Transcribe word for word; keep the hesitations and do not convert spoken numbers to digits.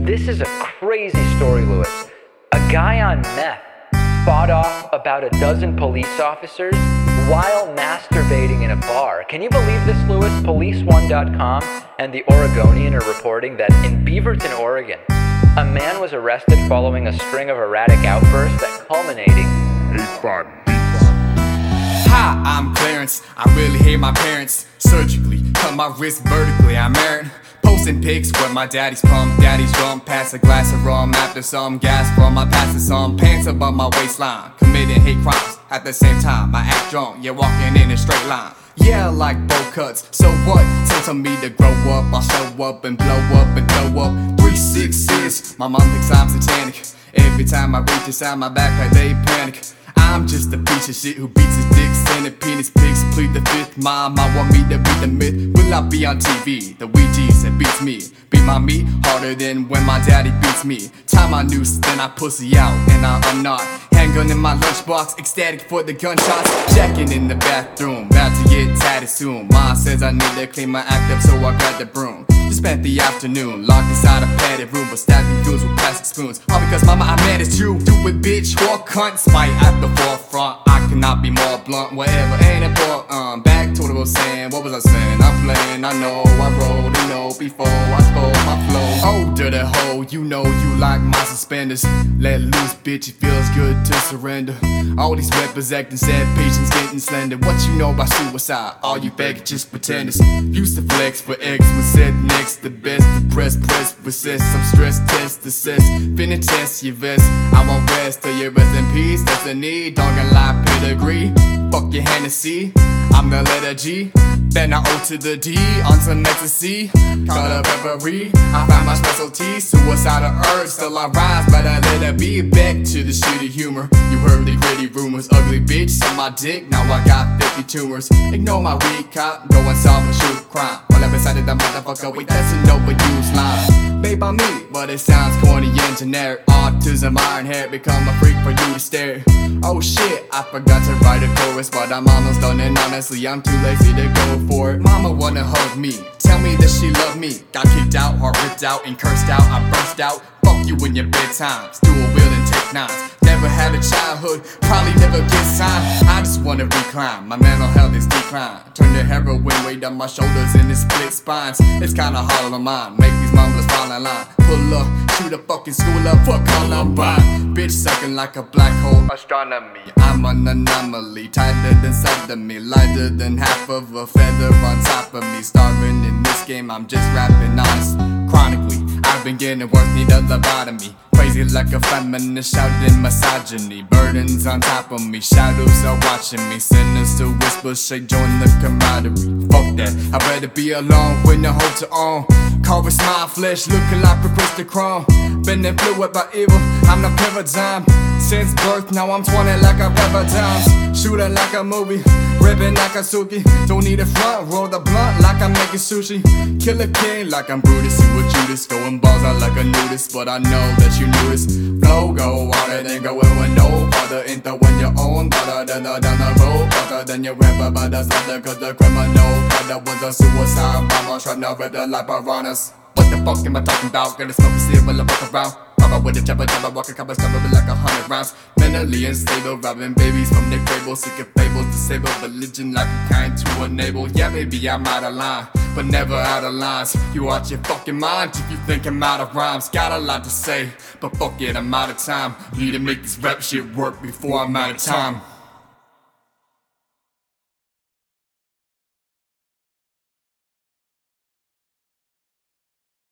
This is a crazy story, Lewis. A guy on meth fought off about a dozen police officers while masturbating in a bar. Can you believe this, Lewis? Police one dot com and the Oregonian are reporting that in Beaverton, Oregon, a man was arrested following a string of erratic outbursts that culminating Hi, I'm Clarence. I really hate my parents. Surgically cut my wrist vertically. I'm married. Posting pics where my daddy's pump, daddy's drunk. Pass a glass of rum after some gas from my passing some pants above my waistline. Committing hate crimes at the same time. I act drunk, yeah, walking in a straight line. Yeah, like bowl cuts. So what? Time for me to grow up. I'll show up and blow up and throw up. Three sixes. My mom thinks I'm satanic. Every time I reach inside my backpack, they panic. I'm just a piece of shit who beats his dick, sending penis pics, plead the fifth. Mom, I want me to be the myth. Will I be on T V? The Ouija's that beats me. Beat my meat harder than when my daddy beats me. Tie my noose, then I pussy out, and I, I'm not. Handgun in my lunchbox, ecstatic for the gunshots. Checking in the bathroom, about to get tatted soon. Mom says I need to clean my act up, so I got the broom. Just spent the afternoon locked inside a padded room, but stabbing goons with plastic spoons. All because mama, I managed you. Do it, bitch, or cunt. Spite at the forefront. I cannot be more blunt. Whatever ain't important. Um, back to what I was saying. What was I saying? I'm playing. I know I rolled a note before I spoke my flow. Oh, dirty hoe, you know you like my suspenders. Let loose, bitch. It feels good to surrender. All these rappers acting sad, patience getting slender. What you know about suicide? All you begging just pretenders. Used to flex for X was set next. The best, the press, press, resist. Some stress, test, assess. Finna test your vest. I won't rest till you rest in peace. That's the need. Dog and lie pedigree. Fuck your Hennessy. I'm the letter G. Then I O to the D on some ecstasy. Cut a reverie. I find my specialty. Suicidal urge. Still I rise, but I let it be. Back to the shitty humor. You heard the gritty rumors. Ugly bitch on my dick. Now I got fifty tumors. Ignore my weak cop. Go and solve a shoot crime. While I'm beside the motherfucker. Wait, that's an overused line. Made by me, but it sounds corny and generic. Autism, iron hair. Become a freak for you to stare. Oh shit, I forgot to write a chorus, but I'm almost done, and honestly I'm too lazy to go for it. Mama wanna hug me, tell me that she love me. Got kicked out, heart ripped out, and cursed out. I burst out, fuck you in your bedtimes. Do a wheel and take nines. Never had a childhood, probably never get signed. I just wanna recline, my mental health is decline. Turn the heroin weight on my shoulders and it split spines. It's kinda hard on mine, make these mumblers fall in line. Pull up, shoot a fucking school up, fuck Columbine. Bitch sucking like a black hole astronomy. I'm an anomaly, tighter than sodomy, lighter than half of a feather on top of me. Starving in this game, I'm just rapping honest. Chronically, I've been getting worse, need a lobotomy. Crazy like a feminist, shouting misogyny. Burdens on top of me, shadows are watching me. Sinister whispers say join the camaraderie. Fuck that, I'd rather be alone when the hopes are on. Carving my flesh, looking like a crystal chrome. Been influenced by evil, I'm the paradigm. Since birth, now I'm twenty like a rubber dimes. Shooting like a movie, ripping like a Suki. Don't need a front, roll the blunt like I'm making sushi. Kill a king like I'm Brutus, see what Judas. Going balls out like a nudist, but I know that you knew this. Flow go harder than going with no farther. Into when your own butter, than the down the road. Farther than your rapper, but that's not the cause the criminal. Cause that was a suicide bomber, trying to rip the like piranhas. What the fuck am I talking about? Gonna smoke a seal while I walk around. Papa with a jabba jabba, walk a couple stumble like a hundred rounds. Mentally unstable, robbing babies from their cradles. Sick of fables, disabled religion like a kind to enable. Yeah, maybe I'm out of line, but never out of lines. You watch your fucking mind if you think I'm out of rhymes. Got a lot to say, but fuck it, I'm out of time. Need to make this rap shit work before I'm out of time.